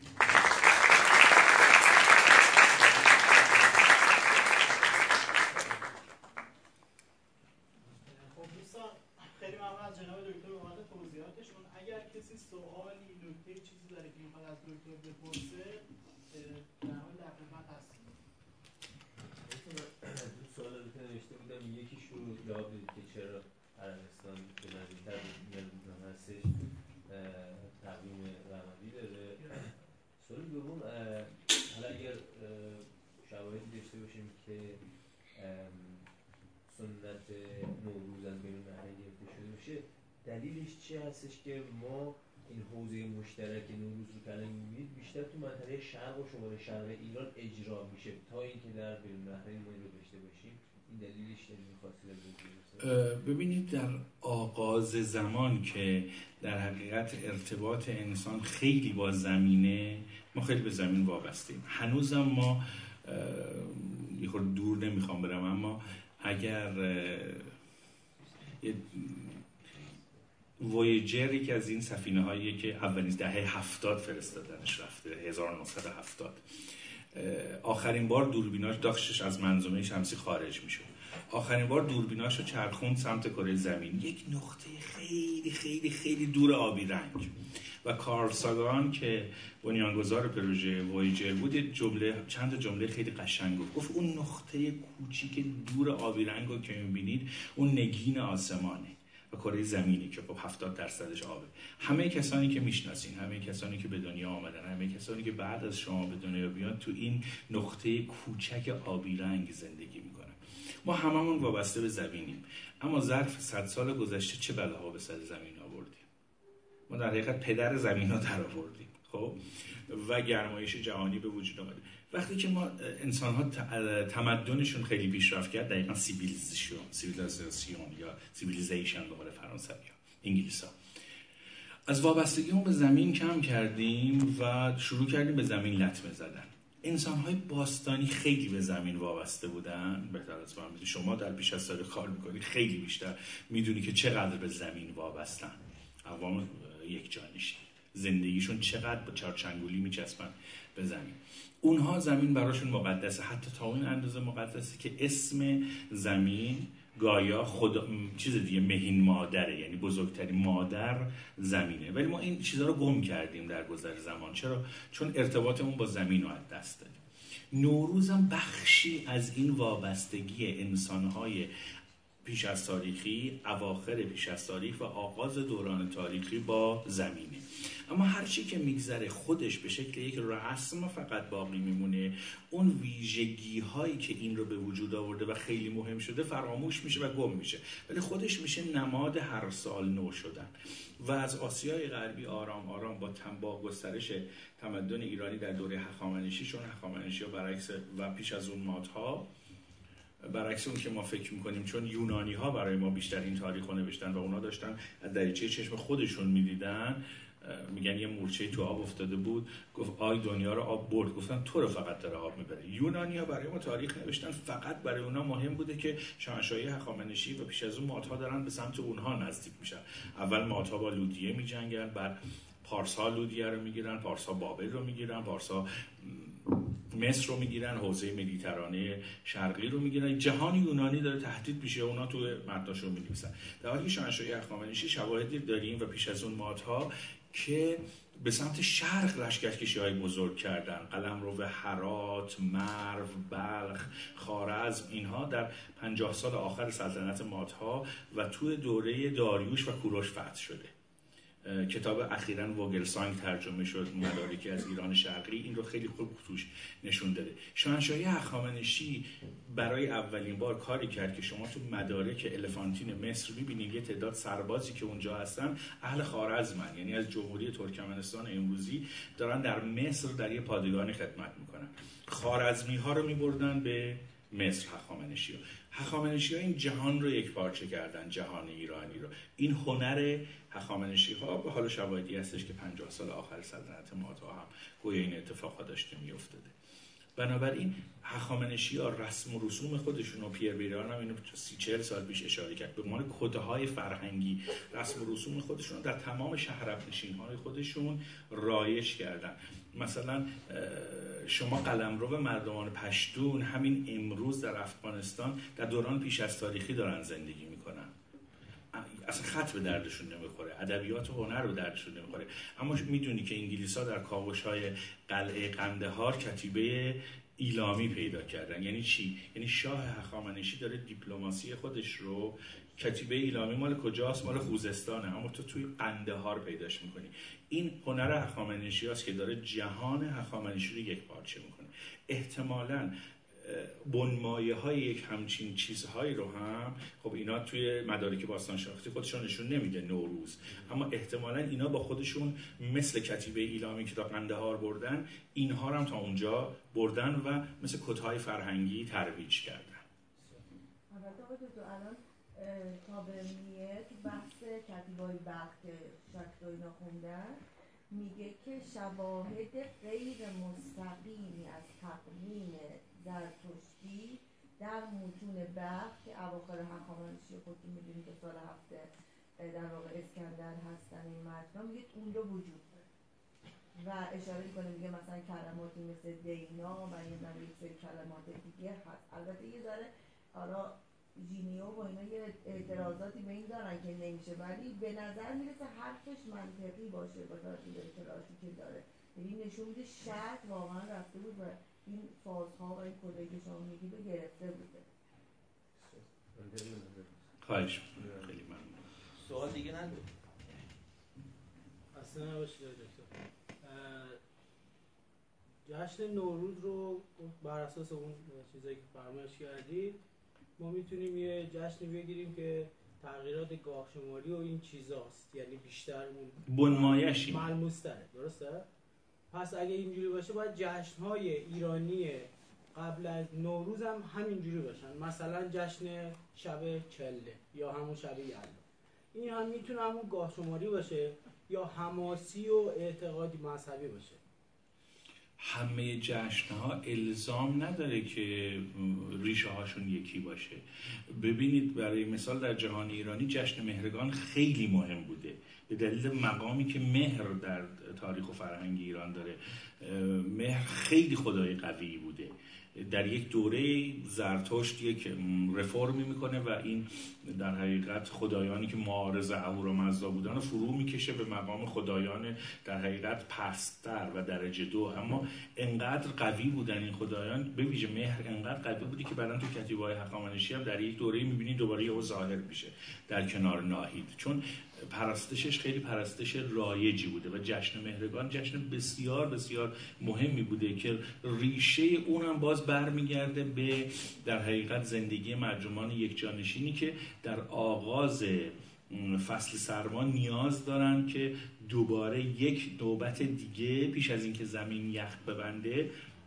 خیلی ممنون از جناب دکتر بابت توضیحاتشون. اگر کسی سوالی، نکته چیزی داره که میخواد از دکتر بپرسه، در حال در خدمت هستیم. دو سوال رو که نوشته بودم، یکیش رو جواب بدید که چرا عربستان به نزدیکتر میارودان هستش تقویم قمری داره. سوال دوم، حالا اگر شواهدی داشته باشیم که سنت نوروز از بین النهرین گرفته شده باشه، دلیلش چی هستش که ما این حوزه مشترک نوروز رو که الان می‌بینید بیشتر تو منطقه شرق و شمال شرق ایران اجرا میشه تا اینکه در بین النهرین ما این رو داشته باشیم؟ این دلیلش دلیل خاصی داره؟ ببینید در آغاز زمان که در حقیقت ارتباط انسان خیلی با زمینه، ما خیلی به زمین وابستیم. هنوزم ما یه خورده دور نمیخوام برم، اما اگر وویجر یکی از این سفینه هایی که اولین دهه هفتاد فرستادنش رفته، هزار و نهصد و هفتاد، آخرین بار دوربیناش داشتش از منظومه شمسی خارج میشد. آخرین بار دوربیناش رو چرخوند سمت کره زمین، یک نقطه خیلی خیلی خیلی دور آبی رنگ. و کارل ساگان که بنیانگذار پروژه وایجر بود جمله چند جمله خیلی قشنگ گفت. گفت اون نقطه کوچیک دور آبی رنگ رو که می‌بینید اون نگین آسمانه و کره زمینی که خب هفتاد درصدش آبه. همه کسانی که میشناسین، همه کسانی که به دنیا آمدن، همه کسانی که بعد از شما به دنیا بیان تو این نقطه کوچک آبی رنگ زندگی میکنن. ما هممون وابسته به زمینیم، اما ظرف صد سال گذشته چه بلاها به سر زمین آوردیم. ما در حقیقت پدر زمین رو در آوردیم خب و گرمایش جهانی به وجود آمده. وقتی که ما انسان ها تمدنشون خیلی پیشرفت کرد، دقیقاً سیویلیزیشن سیویلیزاسیون یا سیویلیزیشن به قول فرانسوی ها انگلیسا، از وابستگیمون به زمین کم کردیم و شروع کردیم به زمین لطمه زدن. انسان‌های باستانی خیلی به زمین وابسته بودن. بهتر از من میدونی، شما در بیش از سال کار میکنی خیلی بیشتر میدونی که چقدر به زمین وابستن. اقوام یک جانشین زندگیشون چقدر با چارچنگولی میچسبن به زمین. اونها زمین براشون مقدسه، حتی تا اون اندازه مقدسه که اسم زمین گایا خدا چیز دیگه مهین مادره، یعنی بزرگترین مادر زمینه. ولی ما این چیزها رو گم کردیم در گذر زمان. چرا؟ چون ارتباطمون با زمین رو از دست دادیم. نوروز هم بخشی از این وابستگی انسان‌های پیش از تاریخی، اواخر پیش از تاریخ و آغاز دوران تاریخی با زمینه. اما هر چی که میگذره خودش به شکل یک رسم فقط باقی میمونه. اون ویژگی هایی که این رو به وجود آورده و خیلی مهم شده فراموش میشه و گم میشه، ولی خودش میشه نماد هر سال نو شدن. و از آسیای غربی آرام آرام با با گسترش تمدن ایرانی در دوره هخامنشی، چون هخامنشی ها برعکس و پیش از اون مادها، برعکس اون که ما فکر میکنیم، چون یونانی ها برای ما بیشتر این تاریخ رو نوشتن و اونا داشتن از دریچه چشم خودشون میدیدن. میگن یه مورچه تو آب افتاده بود، گفت آی دنیا رو آب برد. گفتن تو رو فقط داره آب میبره. یونانی ها برای ما تاریخ نوشتن، فقط برای اونا مهم بوده که شاهنشاهی هخامنشی و پیش از اون مادها دارن به سمت اونها نزدیک میشن. اول مادها با لودیه میجنگن، بعد پارسا لودیه رو میگیرن، پارسا بابل رو میگیرن، پارسا مصر رو میگیرن، حوزه مدیترانه شرقی رو میگیرن. جهان یونانی داره تهدید میشه، اونا تو متناشون می‌نویسن. در حالی که شاهنشاهی هخامنشی شواهدی داریم و پیش از اون مادها که به سمت شرق لشکرکشی‌های بزرگ کردن. قلمرو هرات، مرو، بلخ، خوارزم، اینها در پنجاه سال آخر سلطنت مادها و توی دوره داریوش و کوروش فتح شده. کتاب اخیراً ووگلسانگ ترجمه شد، مدارکی از ایران شرقی، این رو خیلی خوب توش نشون داده. شاهنشاهی هخامنشی برای اولین بار کاری کرد که شما تو مدارک الفانتین مصر می‌بینید یه تعداد سربازی که اونجا هستن اهل خوارزمن، یعنی از جمهوری ترکمنستان امروزی، دارن در مصر در یه پادگانی خدمت میکنن. خوارزمی‌ها رو می‌بردن به مصر هخامنشی‌ها. هخامنشی‌ها این جهان رو یک پارچه کردن، جهان ایرانی رو. این هنر هخامنشی‌ها به حال شواهدی هستش که پنجاه سال آخر سلطنت مادها هم گویا این اتفاقات داشته می‌افتاده. بنابراین هخامنشی‌ها رسم و رسوم خودشون، و پیر بیران هم اینو سی چهل سال پیش اشاره کرد، به عنوان کدهای فرهنگی رسم و رسوم خودشون در تمام شهرنشین‌های خودشون رایج کردن. مثلا شما قلمرو مردمان پشتون همین امروز در افغانستان در دوران پیش از تاریخی دارن زندگی میکنن. اصلا خط به دردشون نمیخوره، ادبیات و هنر به دردشون نمیخوره. اما میدونی که انگلیس‌ها در کاوش‌های قلعه قندهار کتیبه ایلامی پیدا کردن. یعنی چی؟ یعنی شاه هخامنشی داره دیپلماسی خودش رو، کتیبه ایلامی مال کجاست؟ مال خوزستانه، اما تو توی قندهار پیداش میکنی. این هنر هخامنشی هست که داره جهان هخامنشی رو یک پارچه میکنه. احتمالاً بنمایه های یک همچین چیزهایی رو هم، خب اینا توی مدارک باستان شناختی خودشون نشون نمیده نوروز، اما احتمالاً اینا با خودشون مثل کتیبه ایلامی که تا قندهار بردن، اینها رو هم تا اونجا بردن و مثل کدهای فرهنگی ترویج کردن. البته آقای دکتر الان تابرنیه تو بحث کتیبه‌های بخت شکل و اینا خوندن، میگه که شواهد غیر مستقیمی از تقویم زرتشتی در متون بخت که اواخر هخامنشی خودتون میدونید که سال هفته در واقع اسکندر هستن این متنا، میگه اونجا وجود داره. و اشاره میکنه میگه مثلا کلماتی مثل دینا و یه نوع سری کلمات دیگه هست. البته یه ذره حالا ژینیو و اینا یه اعتراضاتی به این دارن که نمیشه، ولی به نظر میرسه حرفش منطقی باشه با توجه به اطلاعاتی که داره. یعنی نشون میده شرط واقعا رفته بود و این فازها و این کدایی که شما میگید رو گرفته بوده. خواهش خیلی ممنون. سوال دیگه نداره؟ اصلا نباشید دکتر. جشن نوروز رو بر اساس اون چیزایی که فرمایش کردید ما میتونیم یه جشنی بگیریم که تغییرات گاه شماری و این چیزاست، یعنی بیشتر اون بنمایشی ملموس تره. درسته؟ پس اگه اینجوری باشه باید جشن‌های ایرانی قبل از نوروز هم همینجوری باشن، مثلا جشن شب چله یا همون شب یلدا. این هم میتونه همون گاه شماری باشه یا حماسی و اعتقادی مذهبی باشه. همه جشن‌ها الزام نداره که ریشه هاشون یکی باشه. ببینید برای مثال در جهان ایرانی جشن مهرگان خیلی مهم بوده به دلیل مقامی که مهر در تاریخ و فرهنگ ایران داره. مهر خیلی خدای قوی بوده. در یک دوره زرتشت یک رفرمی میکنه و این در حقیقت خدایانی که معارض اهورامزدا بودن فرو میکشه به مقام خدایان در حقیقت پست‌تر و درجه دو. اما انقدر قوی بودن این خدایان، به ویژه مهر انقدر قوی بودی که بعداً تو کتیبه‌های هخامنشی هم در یک دوره میبینید دوباره یهو ظاهر میشه در کنار ناهید، چون پرستشش خیلی پرستش رایجی بوده و جشن مهرگان جشن بسیار بسیار مهمی بوده که ریشه اونم باز برمیگرده به در حقیقت زندگی مرجمان یکجانشینی که در آغاز فصل سرما نیاز دارن که دوباره یک نوبت دیگه پیش از اینکه زمین یخ ببنده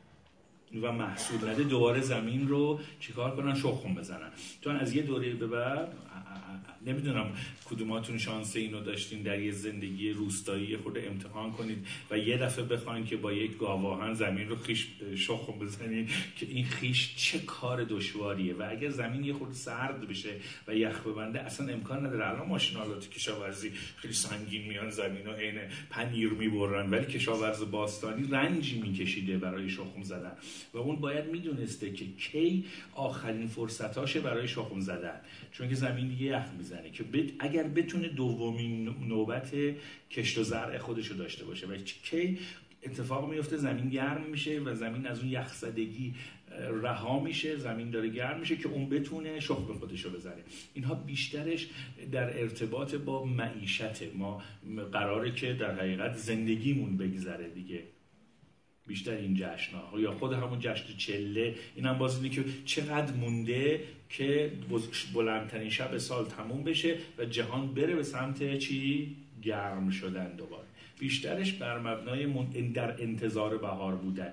و محصول نده دوباره زمین رو چیکار کنن؟ شخم بزنن. چون از یه دوره به بعد نمیدونم کدوماتون شانس اینو داشتین در یه زندگی روستایی خود امتحان کنید و یه دفعه بخواین که با یک گاواهن زمین رو خیش شخم بزنید که این خیش چه کار دشواریه و اگر زمین یه خود سرد بشه و یخ ببنده اصلا امکان نداره. الان ماشین‌آلات کشاورزی خیلی سنگین میان زمین رو عین پنیر میبرن، ولی کشاورز باستانی رنجی میکشیده برای شخم زدن و اون باید میدونسته که کی آخرین فرصتاشه برای شخم زدن، چون که زمین دیگه یخ میزنه که بت... اگر بتونه دومین نوبت کشت و زرع خودشو داشته باشه و کی اتفاق میفته زمین گرم میشه و زمین از اون یخزدگی رها میشه، زمین داره گرم میشه که اون بتونه شخم خودشو بزنه. اینها بیشترش در ارتباط با معیشت ما قراره که در حقیقت زندگیمون بگذره دیگه. بیشتر این جشن‌ها یا خود همون جشن چله این هم باز اینه که چقدر مونده که بلندترین شب سال تموم بشه و جهان بره به سمت چی؟ گرم شدن دوباره. بیشترش بر مبنای در انتظار بهار بودن،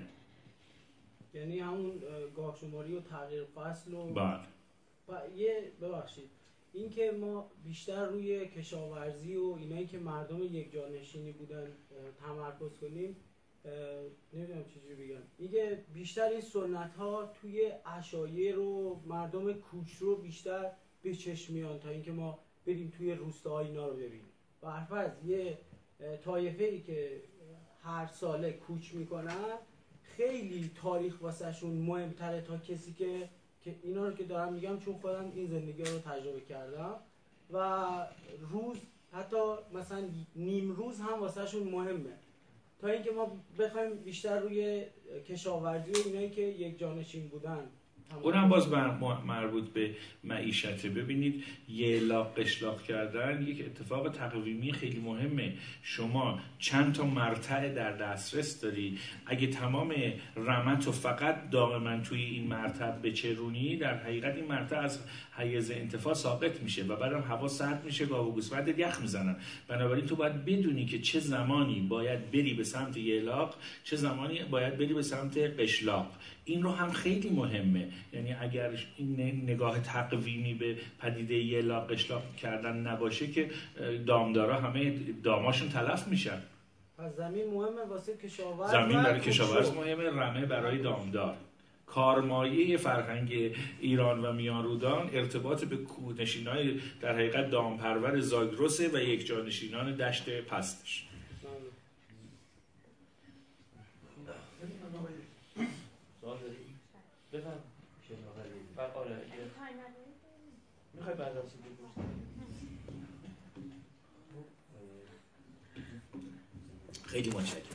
یعنی همون گاه شماری و تغییر فصل و بله. و یه ببخشید این که ما بیشتر روی کشاورزی و اینایی که مردم یک جانشینی بودن تمرکز کنیم، نمیدونم چجوری بگم، میگه بیشتر این سنت ها توی عشایر و مردم کوچ رو بیشتر به چشم میان تا اینکه ما بریم توی روستاها اینا رو ببینیم. و حرفاً یه طایفه ای که هر ساله کوچ میکنن خیلی تاریخ واسه شون مهمتره تا کسی که که اینا رو که دارم میگم چون خودم این زندگی رو تجربه کردم و روز حتی مثلا نیم روز هم واسه شون مهمه تا اینکه ما بخوایم بیشتر روی کشاورزی و اینایی که یک جانشین بودن. اونم باز مربوط به معیشته. ببینید یه لاق قشلاق کردن یک اتفاق تقویمی خیلی مهمه. شما چند تا مرتع در دسترس داری، اگه تمام رمت و فقط دائما توی این مرتع بچرونی در حقیقت این مرتع از حیز انتفاع ساقط میشه و بعدم هوا سرد میشه، گاو و گوسفند یخ میزنن. بنابراین تو باید بدونی که چه زمانی باید بری به سمت یه لاق، چه زمانی باید بری به سمت قشلاق. این رو هم خیلی مهمه. یعنی اگر این نگاه تقویمی به پدیده یه لاق قشلاق کردن نباشه که دامدارا همه داماشون تلف میشن. پس زمین مهمه واسه کشاورز، زمین برای کشاورز مهمه، رمه برای دامدار. کارمایه فرهنگ ایران و میانرودان ارتباط به کوهنشینای در حقیقت دامپرور زاگرسه و یک جانشینان دشت پستش. خیلی متشکرم.